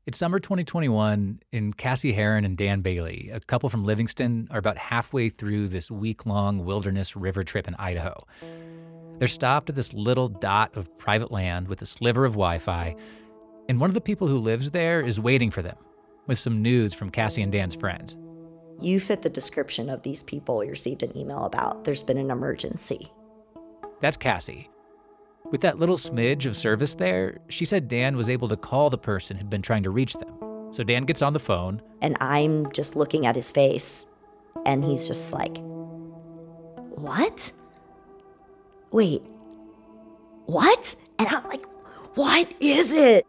It's summer 2021, and Cassie Herron and Dan Bailey, a couple from Livingston, are about halfway through this week-long wilderness river trip in Idaho. They're stopped at this little dot of private land with a sliver of Wi-Fi, and one of the people who lives there is waiting for them with some news from Cassie and Dan's friend. You fit the description of these people we received an email about. There's been an emergency. That's Cassie. With that little smidge of service there, she said Dan was able to call the person who'd been trying to reach them. So Dan gets on the phone. And I'm just looking at his face, and he's just like, what? Wait, what? And I'm like, what is it?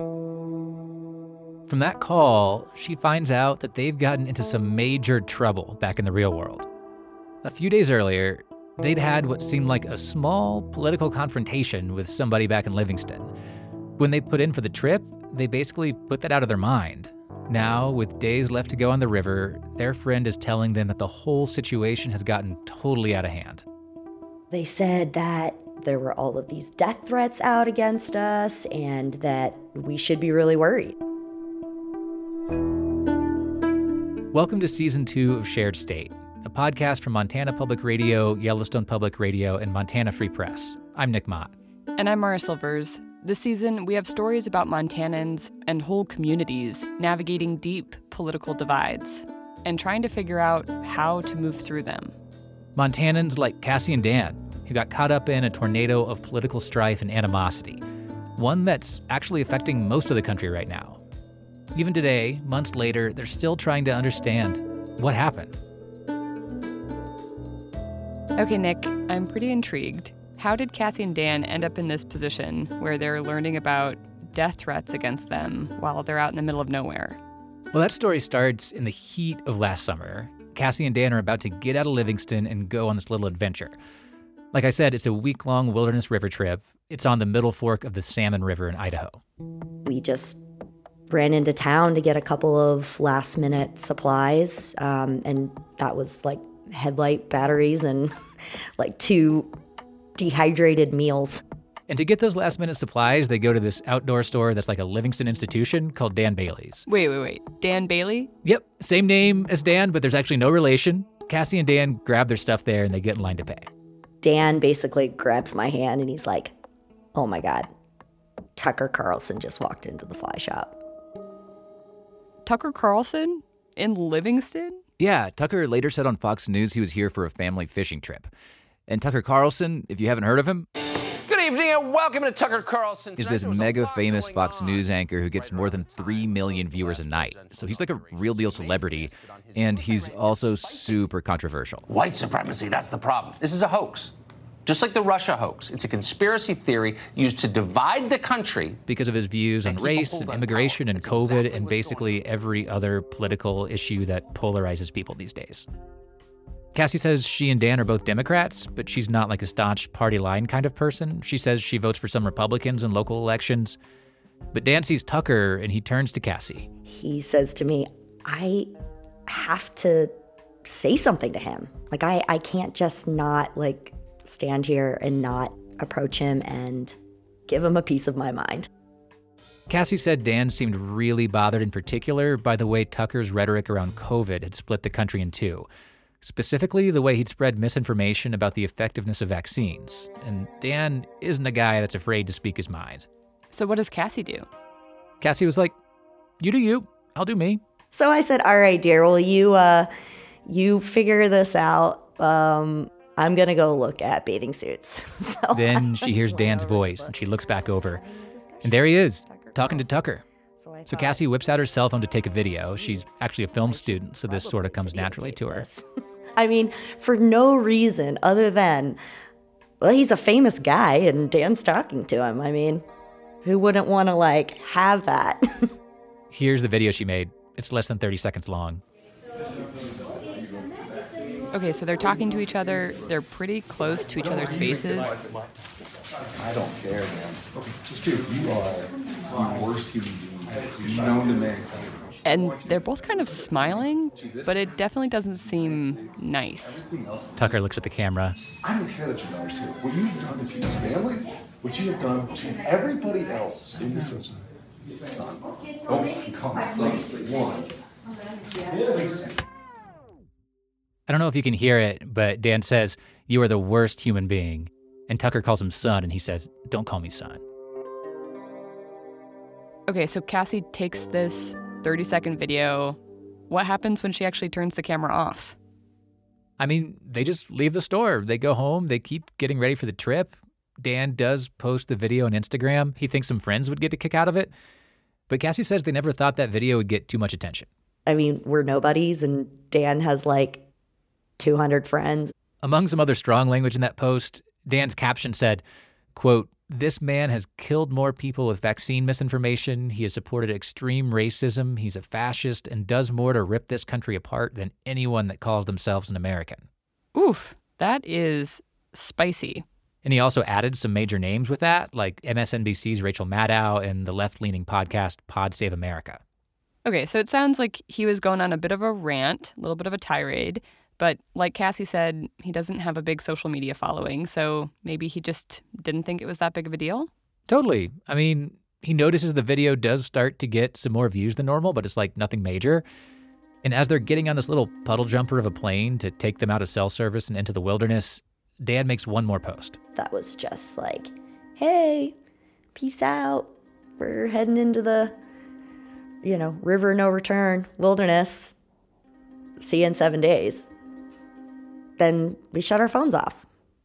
From that call, she finds out that they've gotten into some major trouble back in the real world. A few days earlier, they'd had what seemed like a small political confrontation with somebody back in Livingston. When they put in for the trip, they basically put that out of their mind. Now, with days left to go on the river, their friend is telling them that the whole situation has gotten totally out of hand. They said that there were all of these death threats out against us and that we should be really worried. Welcome to Season 2 of Shared State, a podcast from Montana Public Radio, Yellowstone Public Radio, and Montana Free Press. I'm Nick Mott. And I'm Mara Silvers. This season, we have stories about Montanans and whole communities navigating deep political divides and trying to figure out how to move through them. Montanans like Cassie and Dan, who got caught up in a tornado of political strife and animosity, one that's actually affecting most of the country right now. Even today, months later, they're still trying to understand what happened. Okay, Nick, I'm pretty intrigued. How did Cassie and Dan end up in this position where they're learning about death threats against them while they're out in the middle of nowhere? Well, that story starts in the heat of last summer. Cassie and Dan are about to get out of Livingston and go on this little adventure. Like I said, it's a week-long wilderness river trip. It's on the Middle Fork of the Salmon River in Idaho. We just ran into town to get a couple of last-minute supplies, and that was like headlight batteries and like 2 dehydrated meals. And to get those last-minute supplies, they go to this outdoor store that's like a Livingston institution called Dan Bailey's. Wait. Dan Bailey? Yep, same name as Dan, but there's actually no relation. Cassie and Dan grab their stuff there and they get in line to pay. Dan basically grabs my hand and he's like, oh my God, Tucker Carlson just walked into the fly shop. Tucker Carlson? In Livingston? Yeah, Tucker later said on Fox News he was here for a family fishing trip. And Tucker Carlson, if you haven't heard of him, good evening and welcome to Tucker Carlson. Is this mega famous Fox News anchor who gets more than 3 million viewers a night. So he's like a real deal celebrity, and he's also super controversial. White supremacy, that's the problem. This is a hoax. Just like the Russia hoax. It's a conspiracy theory used to divide the country. Because of his views on race and immigration and COVID and basically every other political issue that polarizes people these days. Cassie says she and Dan are both Democrats, but she's not like a staunch party line kind of person. She says she votes for some Republicans in local elections. But Dan sees Tucker and he turns to Cassie. He says to me, I have to say something to him. Like, I can't just not like stand here and not approach him and give him a piece of my mind. Cassie said Dan seemed really bothered in particular by the way Tucker's rhetoric around COVID had split the country in two. Specifically, the way he'd spread misinformation about the effectiveness of vaccines. And Dan isn't a guy that's afraid to speak his mind. So what does Cassie do? Cassie was like, you do you, I'll do me. So I said, all right, dear, well, you figure this out. I'm going to go look at bathing suits. So then she hears Dan's voice and she looks back over. And there he is, talking to Tucker. So Cassie whips out her cell phone to take a video. She's actually a film student, so this sort of comes naturally to her. I mean, for no reason other than, well, he's a famous guy and Dan's talking to him. I mean, who wouldn't want to, like, have that? Here's the video she made. It's less than 30 seconds long. Okay, so they're talking to each other. They're pretty close to each other's faces. I don't care, man. You are the worst human being known to man. And they're both kind of smiling, but it definitely doesn't seem nice. Tucker looks at the camera. I don't care that you're not here. What you've done to people's families, what you have done to everybody else in this Son. Oh, you call me son. One. I don't know if you can hear it, but Dan says, "You are the worst human being." And Tucker calls him son, and he says, "Don't call me son." Okay, so Cassie takes this 30-second video. What happens when she actually turns the camera off? I mean, they just leave the store. They go home. They keep getting ready for the trip. Dan does post the video on Instagram. He thinks some friends would get a kick out of it. But Cassie says they never thought that video would get too much attention. I mean, we're nobodies, and Dan has like 200 friends. Among some other strong language in that post, Dan's caption said, quote, "This man has killed more people with vaccine misinformation. He has supported extreme racism. He's a fascist and does more to rip this country apart than anyone that calls themselves an American." Oof, that is spicy. And he also added some major names with that, like MSNBC's Rachel Maddow and the left-leaning podcast Pod Save America. Okay, so it sounds like he was going on a bit of a rant, a little bit of a tirade. But like Cassie said, he doesn't have a big social media following, so maybe he just didn't think it was that big of a deal? Totally. I mean, he notices the video does start to get some more views than normal, but it's like nothing major. And as they're getting on this little puddle jumper of a plane to take them out of cell service and into the wilderness, Dan makes one more post. That was just like, hey, peace out. We're heading into the, river no return, wilderness. See you in 7 days. Then we shut our phones off.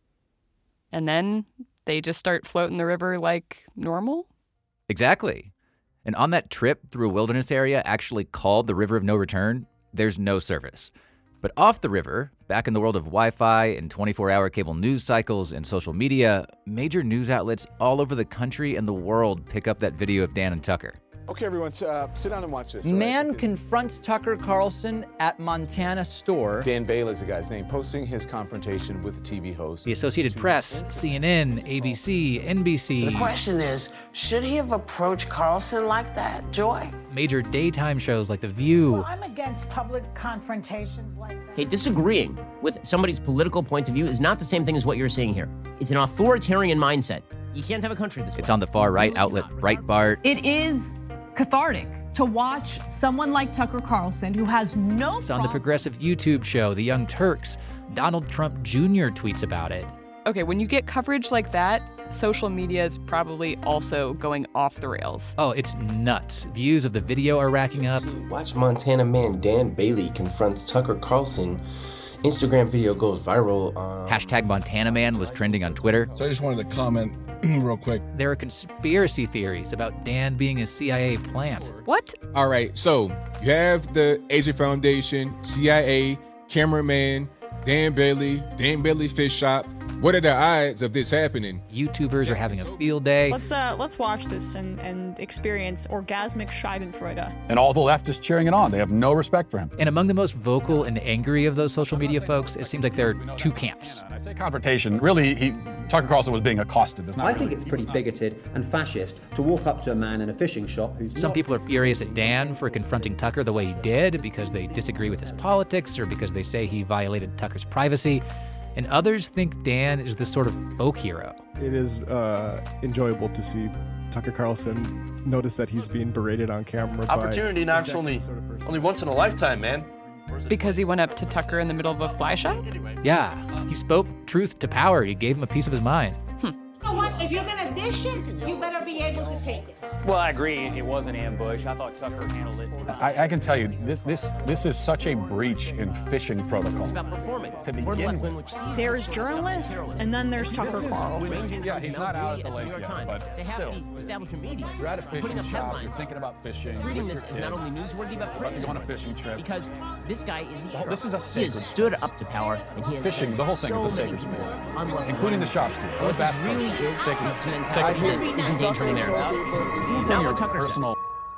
And then they just start floating the river like normal? Exactly. And on that trip through a wilderness area actually called the River of No Return, there's no service. But off the river, back in the world of Wi-Fi and 24-hour cable news cycles and social media, major news outlets all over the country and the world pick up that video of Dan and Tucker. Okay, everyone, sit down and watch this. Man confronts Tucker Carlson at Montana store. Dan Bailey is the guy's name, posting his confrontation with the TV host. The Associated Press, CNN, ABC, NBC. The question is, should he have approached Carlson like that, Joy? Major daytime shows like The View. Well, I'm against public confrontations like that. Okay, disagreeing with somebody's political point of view is not the same thing as what you're seeing here. It's an authoritarian mindset. You can't have a country this way. It's on the far-right outlet Breitbart. It is cathartic to watch someone like Tucker Carlson, who has no It's on the progressive YouTube show, The Young Turks. Donald Trump Jr. tweets about it. Okay, when you get coverage like that, social media is probably also going off the rails. Oh, it's nuts. Views of the video are racking up. Watch Montana man Dan Bailey confronts Tucker Carlson. Instagram video goes viral. Hashtag Montana Man was trending on Twitter. So I just wanted to comment real quick. There are conspiracy theories about Dan being a CIA plant. What? All right, so you have the AJ Foundation, CIA, cameraman, Dan Bailey Fish Shop. What are the odds of this happening? YouTubers are having a field day. Let's watch this and experience orgasmic Schadenfreude. And all the left is cheering it on. They have no respect for him. And among the most vocal and angry of those social media folks, it seems like there are two camps. I say confrontation. Really, Tucker Carlson was being accosted. I think it's pretty bigoted and fascist to walk up to a man in a fishing shop who's Some people are furious at Dan for confronting Tucker the way he did because they disagree with his politics or because they say he violated Tucker's privacy. And others think Dan is this sort of folk hero. It is enjoyable to see Tucker Carlson notice that he's being berated on camera. Opportunity knocks only once in a lifetime, man. Because he went up to Tucker in the middle of a fly shop? Yeah, he spoke truth to power. He gave him a piece of his mind. You know what? If you're gonna dish it, you better be able to take it. Well, I agree. It was an ambush. I thought Tucker handled it. I can tell you, this is such a breach in fishing protocol. It's about performing. To begin with. There's journalists, and then there's Tucker Carlson. Yeah, he's not out at the lake yet, but to have the establishment media. You're at a fishing shop, you're thinking about fishing. Treating this as not only newsworthy, but praiseworthy. You're on a fishing trip. Because this guy is a hero. This is a sacred He has stood up to power, and he has fishing, the whole thing is a sacred space. Including the shops, too. What this really is a mentality that is endangering America. Not what Tucker said.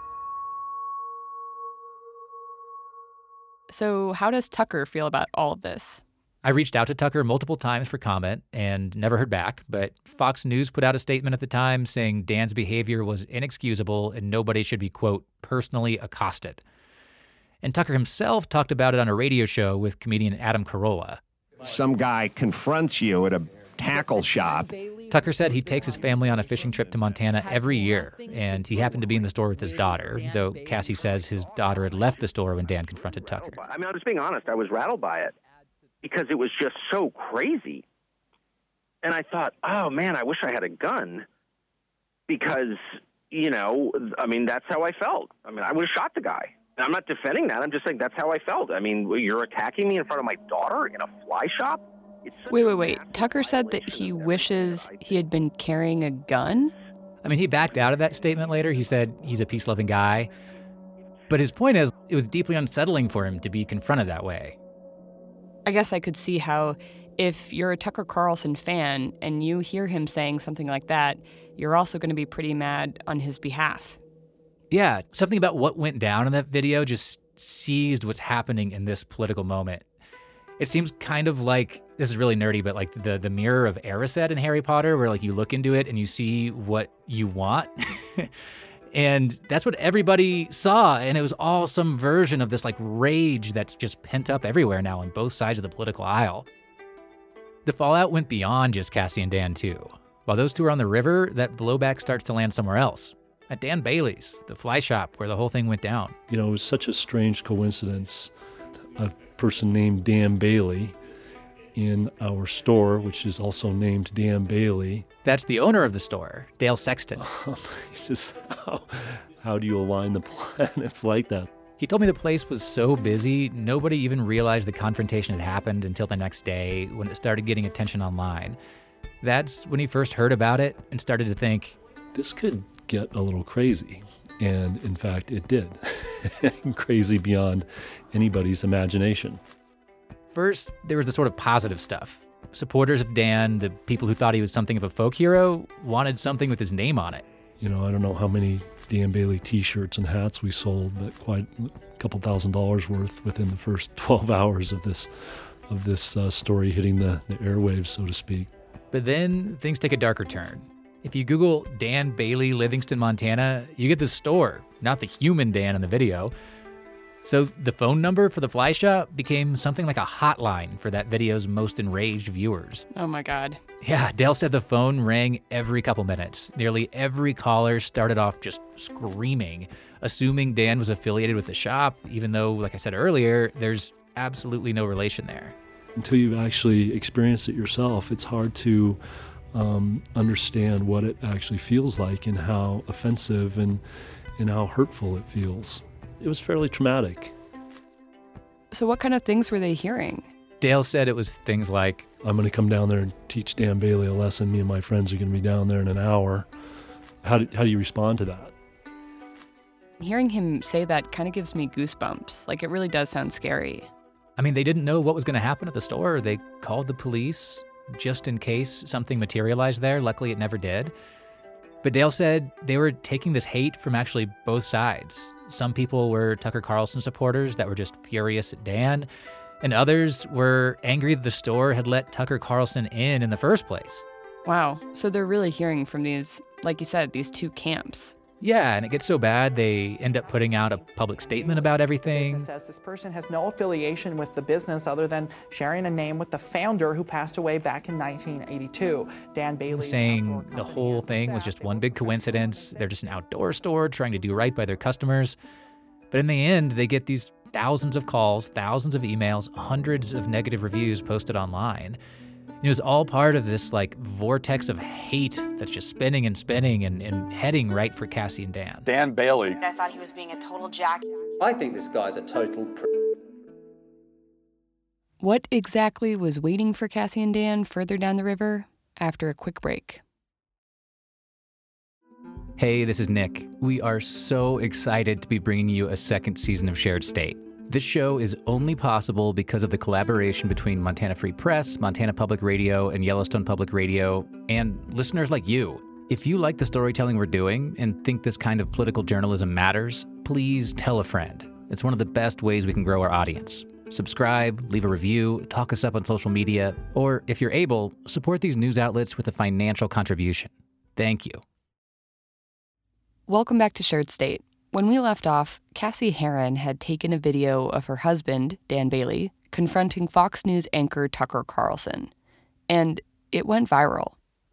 So how does Tucker feel about all of this? I reached out to Tucker multiple times for comment and never heard back, but Fox News put out a statement at the time saying Dan's behavior was inexcusable and nobody should be, quote, personally accosted. And Tucker himself talked about it on a radio show with comedian Adam Carolla. Some guy confronts you at a tackle shop Tucker said he takes his family on a fishing trip to Montana every year, and he happened to be in the store with his daughter, though Cassie says his daughter had left the store when Dan confronted Tucker. I mean, I'm just being honest. I was rattled by it because it was just so crazy. And I thought, oh, man, I wish I had a gun because, you know, I mean, that's how I felt. I mean, I would have shot the guy. And I'm not defending that. I'm just saying that's how I felt. I mean, you're attacking me in front of my daughter in a fly shop? Wait. Tucker said that he wishes he had been carrying a gun? I mean, he backed out of that statement later. He said he's a peace-loving guy. But his point is, it was deeply unsettling for him to be confronted that way. I guess I could see how if you're a Tucker Carlson fan and you hear him saying something like that, you're also going to be pretty mad on his behalf. Yeah, something about what went down in that video just seized what's happening in this political moment. It seems kind of like, this is really nerdy, but like the mirror of Erised in Harry Potter, where like you look into it and you see what you want. And that's what everybody saw. And it was all some version of this like rage that's just pent up everywhere now on both sides of the political aisle. The fallout went beyond just Cassie and Dan too. While those two are on the river, that blowback starts to land somewhere else. At Dan Bailey's, the fly shop where the whole thing went down. You know, it was such a strange coincidence. A person named Dan Bailey in our store, which is also named Dan Bailey. That's the owner of the store, Dale Sexton. He's just, how do you align the planets like that? He told me the place was so busy, nobody even realized the confrontation had happened until the next day when it started getting attention online. That's when he first heard about it and started to think, this could get a little crazy. And in fact, it did. Crazy beyond anybody's imagination. First, there was the sort of positive stuff. Supporters of Dan, the people who thought he was something of a folk hero, wanted something with his name on it. You know, I don't know how many Dan Bailey t-shirts and hats we sold, but quite a couple $1,000s worth within the first 12 hours of this story hitting the airwaves, so to speak. But then things take a darker turn. If you Google Dan Bailey, Livingston, Montana, you get the store, not the human Dan in the video. So the phone number for the fly shop became something like a hotline for that video's most enraged viewers. Oh my God. Yeah, Dale said the phone rang every couple minutes. Nearly every caller started off just screaming, assuming Dan was affiliated with the shop, even though, like I said earlier, there's absolutely no relation there. Until you've actually experienced it yourself, it's hard to understand what it actually feels like and how offensive and how hurtful it feels. It was fairly traumatic. So what kind of things were they hearing? Dale said it was things like, I'm going to come down there and teach Dan Bailey a lesson. Me and my friends are going to be down there in an hour. How do you respond to that? Hearing him say that kind of gives me goosebumps. Like, it really does sound scary. I mean, they didn't know what was going to happen at the store. They called the police just in case something materialized there. Luckily, it never did. But Dale said they were taking this hate from actually both sides. Some people were Tucker Carlson supporters that were just furious at Dan, and others were angry that the store had let Tucker Carlson in the first place. Wow. So they're really hearing from these, like you said, these two camps. Yeah, and it gets so bad, they end up putting out a public statement about everything. Says this person has no affiliation with the business other than sharing a name with the founder who passed away back in 1982. Dan Bailey. Saying the whole thing was just one big coincidence. They're just an outdoor store trying to do right by their customers. But in the end, they get these thousands of calls, thousands of emails, hundreds of negative reviews posted online. It was all part of this like vortex of hate that's just spinning and spinning and heading right for Cassie and Dan. Dan Bailey. I thought he was being a total jack. I think this guy's a total What exactly was waiting for Cassie and Dan further down the river? After a quick break. Hey, this is Nick. We are so excited to be bringing you a second season of Shared State. This show is only possible because of the collaboration between Montana Free Press, Montana Public Radio, and Yellowstone Public Radio, and listeners like you. If you like the storytelling we're doing and think this kind of political journalism matters, please tell a friend. It's one of the best ways we can grow our audience. Subscribe, leave a review, talk us up on social media, or if you're able, support these news outlets with a financial contribution. Thank you. Welcome back to Shared State. When we left off, Cassie Herron had taken a video of her husband, Dan Bailey, confronting Fox News anchor Tucker Carlson. And it went viral.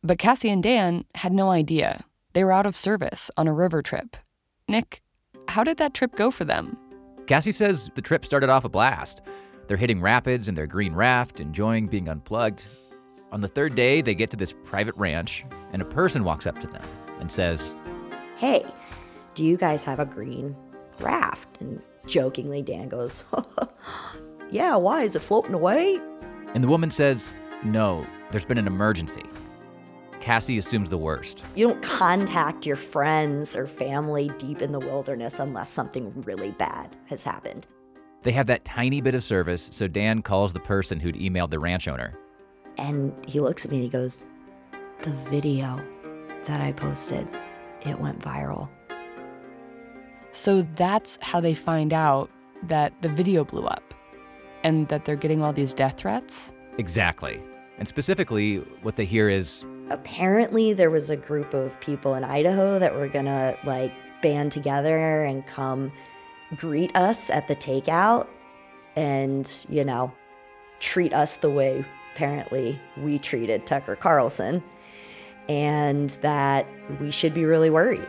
But Cassie and Dan had no idea. They were out of service on a river trip. Nick, how did that trip go for them? Cassie says the trip started off a blast. They're hitting rapids in their green raft, enjoying being unplugged. On the third day, they get to this private ranch, and a person walks up to them and says, "Hey, do you guys have a green raft?" And jokingly, Dan goes, "Yeah, why? Is it floating away?" And the woman says, "No, there's been an emergency." Cassie assumes the worst. You don't contact your friends or family deep in the wilderness unless something really bad has happened. They have that tiny bit of service, so Dan calls the person who'd emailed the ranch owner. And he looks at me and he goes, "The video that I posted, it went viral." So that's how they find out that the video blew up and that they're getting all these death threats? Exactly. And specifically, what they hear is, apparently there was a group of people in Idaho that were gonna band together and come greet us at the takeout and, treat us the way apparently we treated Tucker Carlson, and that we should be really worried.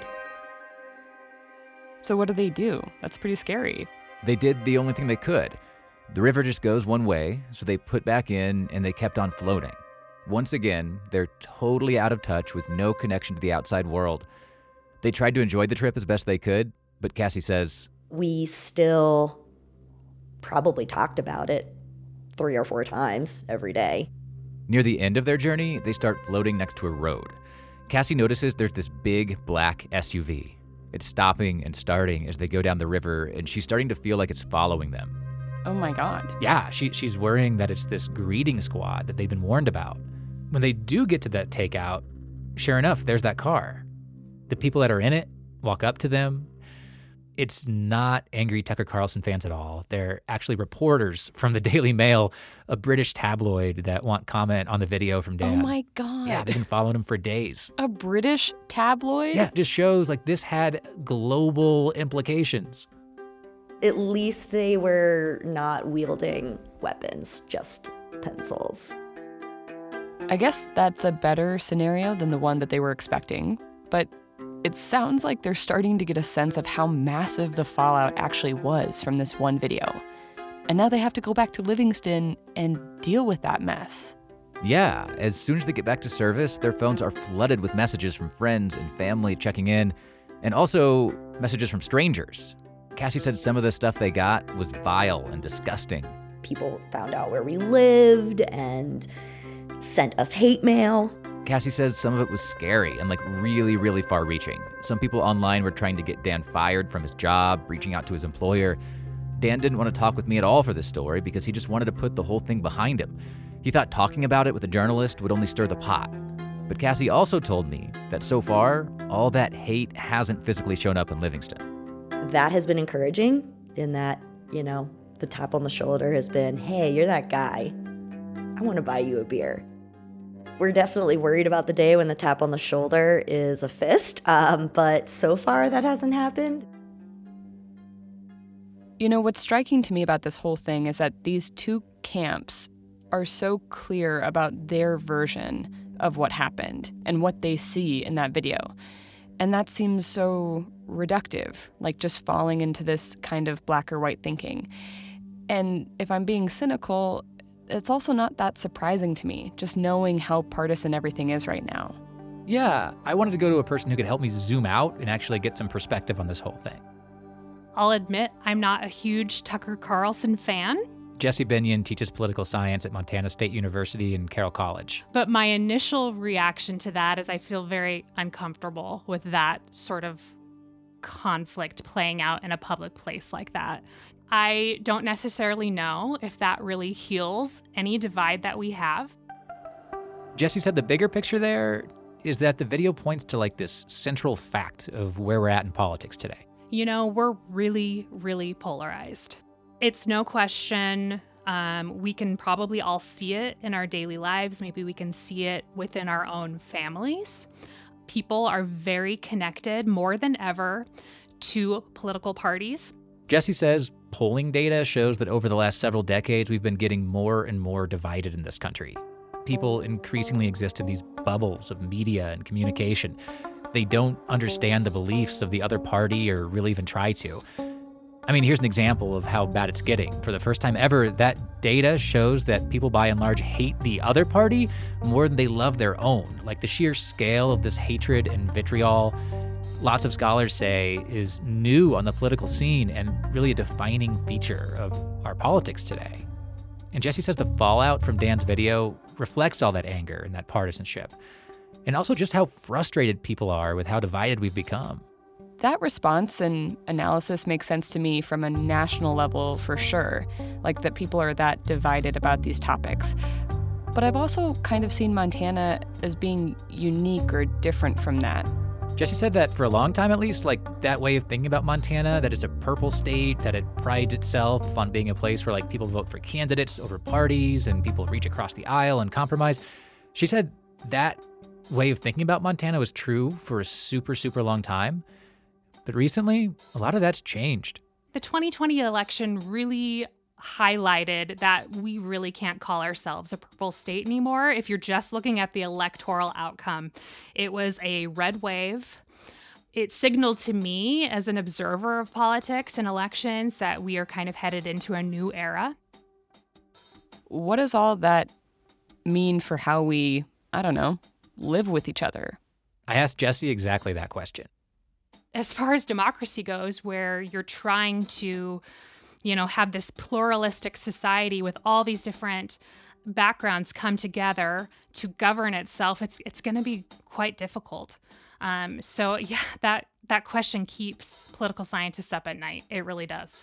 So what do? That's pretty scary. They did the only thing they could. The river just goes one way, so they put back in and they kept on floating. Once again, they're totally out of touch with no connection to the outside world. They tried to enjoy the trip as best they could, but Cassie says, we still probably talked about it 3 or 4 times every day. Near the end of their journey, they start floating next to a road. Cassie notices there's this big black SUV. It's stopping and starting as they go down the river, and she's starting to feel like it's following them. Oh my God. Yeah, she's worrying that it's this greeting squad that they've been warned about. When they do get to that takeout, sure enough, there's that car. The people that are in it walk up to them. It's not angry Tucker Carlson fans at all. They're actually reporters from the Daily Mail, a British tabloid that want comment on the video from Dan. Oh my God. Yeah, they've been following him for days. A British tabloid? Yeah, it just shows this had global implications. At least they were not wielding weapons, just pencils. I guess that's a better scenario than the one that they were expecting, but it sounds like they're starting to get a sense of how massive the fallout actually was from this one video. And now they have to go back to Livingston and deal with that mess. Yeah, as soon as they get back to service, their phones are flooded with messages from friends and family checking in, and also messages from strangers. Cassie said some of the stuff they got was vile and disgusting. People found out where we lived and sent us hate mail. Cassie says some of it was scary and really, really far-reaching. Some people online were trying to get Dan fired from his job, reaching out to his employer. Dan didn't want to talk with me at all for this story because he just wanted to put the whole thing behind him. He thought talking about it with a journalist would only stir the pot. But Cassie also told me that so far, all that hate hasn't physically shown up in Livingston. That has been encouraging in that, the tap on the shoulder has been, "Hey, you're that guy. I want to buy you a beer." We're definitely worried about the day when the tap on the shoulder is a fist, but so far that hasn't happened. What's striking to me about this whole thing is that these two camps are so clear about their version of what happened and what they see in that video. And that seems so reductive, just falling into this kind of black or white thinking. And if I'm being cynical, it's also not that surprising to me, just knowing how partisan everything is right now. Yeah, I wanted to go to a person who could help me zoom out and actually get some perspective on this whole thing. I'll admit I'm not a huge Tucker Carlson fan. Jesse Binion teaches political science at Montana State University and Carroll College. But my initial reaction to that is I feel very uncomfortable with that sort of conflict playing out in a public place like that. I don't necessarily know if that really heals any divide that we have. Jesse said the bigger picture there is that the video points to this central fact of where we're at in politics today. We're really, really polarized. It's no question. We can probably all see it in our daily lives. Maybe we can see it within our own families. People are very connected more than ever to political parties. Jesse says polling data shows that over the last several decades, we've been getting more and more divided in this country. people increasingly exist in these bubbles of media and communication. They don't understand the beliefs of the other party or really even try to. I mean, here's an example of how bad it's getting. For the first time ever, that data shows that people by and large hate the other party more than they love their own. Like the sheer scale of this hatred and vitriol, lots of scholars say, is new on the political scene and really a defining feature of our politics today. And Jesse says the fallout from Dan's video reflects all that anger and that partisanship, and also just how frustrated people are with how divided we've become. That response and analysis makes sense to me from a national level for sure, like that people are that divided about these topics. But I've also kind of seen Montana as being unique or different from that. Jesse said that for a long time at least, like that way of thinking about Montana, that it's a purple state, that it prides itself on being a place where like people vote for candidates over parties and people reach across the aisle and compromise. She said that way of thinking about Montana was true for a super, super long time. But recently, a lot of that's changed. The 2020 election really highlighted that we really can't call ourselves a purple state anymore if you're just looking at the electoral outcome. It was a red wave. It signaled to me as an observer of politics and elections that we are kind of headed into a new era. What does all that mean for how we, live with each other? I asked Jesse exactly that question. As far as democracy goes, where you're trying to, have this pluralistic society with all these different backgrounds come together to govern itself, it's going to be quite difficult. So that question keeps political scientists up at night. It really does.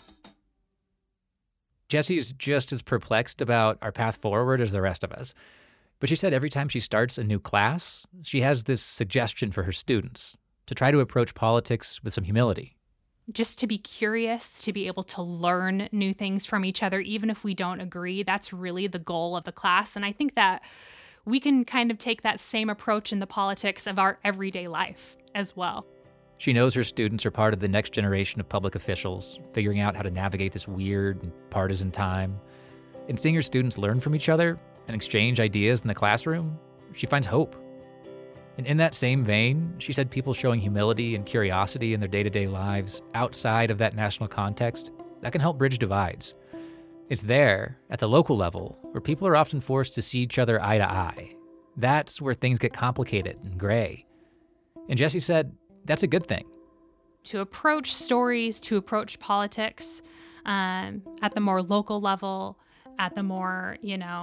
Jesse's just as perplexed about our path forward as the rest of us. But she said every time she starts a new class, she has this suggestion for her students to try to approach politics with some humility. Just to be curious, to be able to learn new things from each other, even if we don't agree. That's really the goal of the class. And I think that we can kind of take that same approach in the politics of our everyday life as well. She knows her students are part of the next generation of public officials, figuring out how to navigate this weird and partisan time. And seeing her students learn from each other and exchange ideas in the classroom, she finds hope. And in that same vein, she said people showing humility and curiosity in their day-to-day lives outside of that national context, that can help bridge divides. It's there, at the local level, where people are often forced to see each other eye to eye. That's where things get complicated and gray. And Jesse said that's a good thing. To approach stories, to approach politics at the more local level, at the more,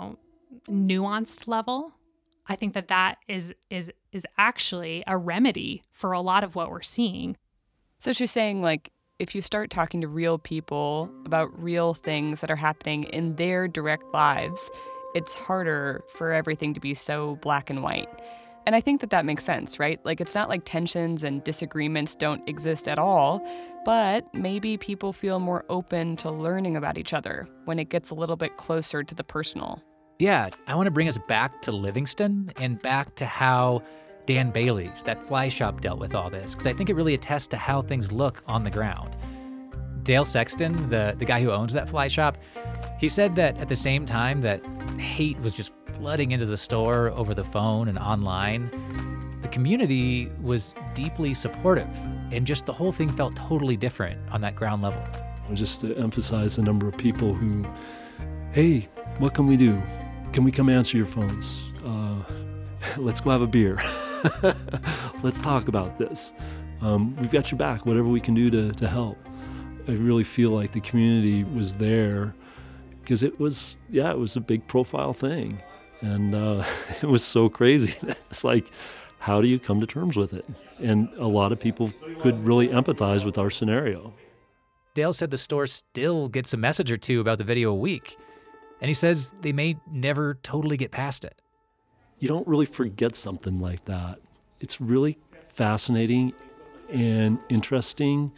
nuanced level, I think that is actually a remedy for a lot of what we're seeing. So she's saying, if you start talking to real people about real things that are happening in their direct lives, it's harder for everything to be so black and white. And I think that makes sense, right? It's not like tensions and disagreements don't exist at all, but maybe people feel more open to learning about each other when it gets a little bit closer to the personal. Yeah, I want to bring us back to Livingston and back to how Dan Bailey's, that fly shop, dealt with all this, because I think it really attests to how things look on the ground. Dale Sexton, the guy who owns that fly shop, he said that at the same time that hate was just flooding into the store over the phone and online, the community was deeply supportive, and just the whole thing felt totally different on that ground level. Just to emphasize the number of people who, hey, what can we do? Can we come answer your phones? Let's go have a beer. Let's talk about this. We've got your back, whatever we can do to help. I really feel like the community was there because it was a big profile thing. And it was so crazy. It's like, how do you come to terms with it? And a lot of people could really empathize with our scenario. Dale said the store still gets a message or two about the video a week. And he says they may never totally get past it. You don't really forget something like that. It's really fascinating and interesting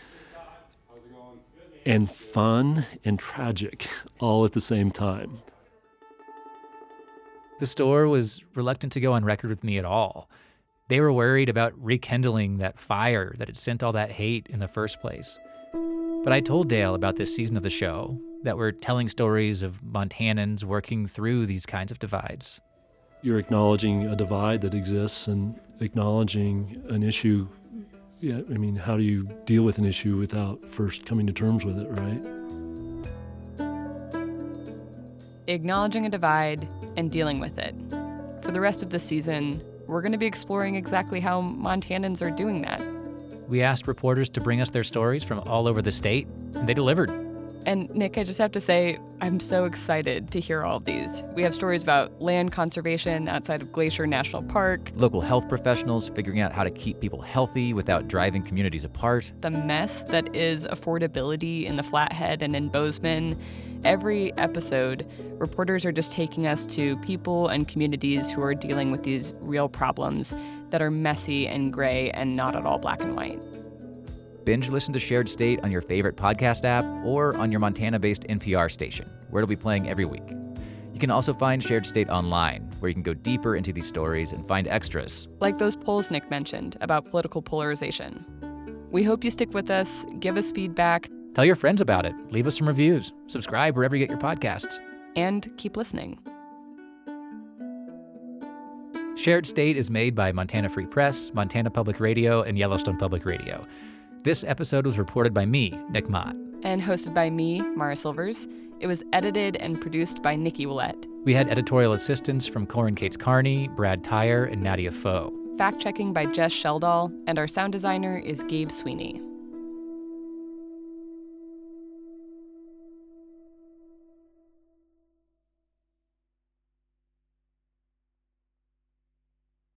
and fun and tragic all at the same time. The store was reluctant to go on record with me at all. They were worried about rekindling that fire that had sent all that hate in the first place. But I told Dale about this season of the show, that we're telling stories of Montanans working through these kinds of divides. You're acknowledging a divide that exists and acknowledging an issue. Yeah, I mean, how do you deal with an issue without first coming to terms with it, right? Acknowledging a divide and dealing with it. For the rest of the season, we're going to be exploring exactly how Montanans are doing that. We asked reporters to bring us their stories from all over the state, and they delivered. And Nick, I just have to say, I'm so excited to hear all of these. We have stories about land conservation outside of Glacier National Park, local health professionals figuring out how to keep people healthy without driving communities apart, the mess that is affordability in the Flathead and in Bozeman. Every episode, reporters are just taking us to people and communities who are dealing with these real problems that are messy and gray and not at all black and white. Binge listen to Shared State on your favorite podcast app or on your Montana-based NPR station, where it'll be playing every week. You can also find Shared State online, where you can go deeper into these stories and find extras. Like those polls Nick mentioned about political polarization. We hope you stick with us, give us feedback. Tell your friends about it, leave us some reviews, subscribe wherever you get your podcasts. And keep listening. Shared State is made by Montana Free Press, Montana Public Radio, and Yellowstone Public Radio. This episode was reported by me, Nick Mott. And hosted by me, Mara Silvers. It was edited and produced by Nikki Willett. We had editorial assistance from Corin Cates Carney, Brad Tyre, and Nadia Foe. Fact-checking by Jess Sheldall, and our sound designer is Gabe Sweeney.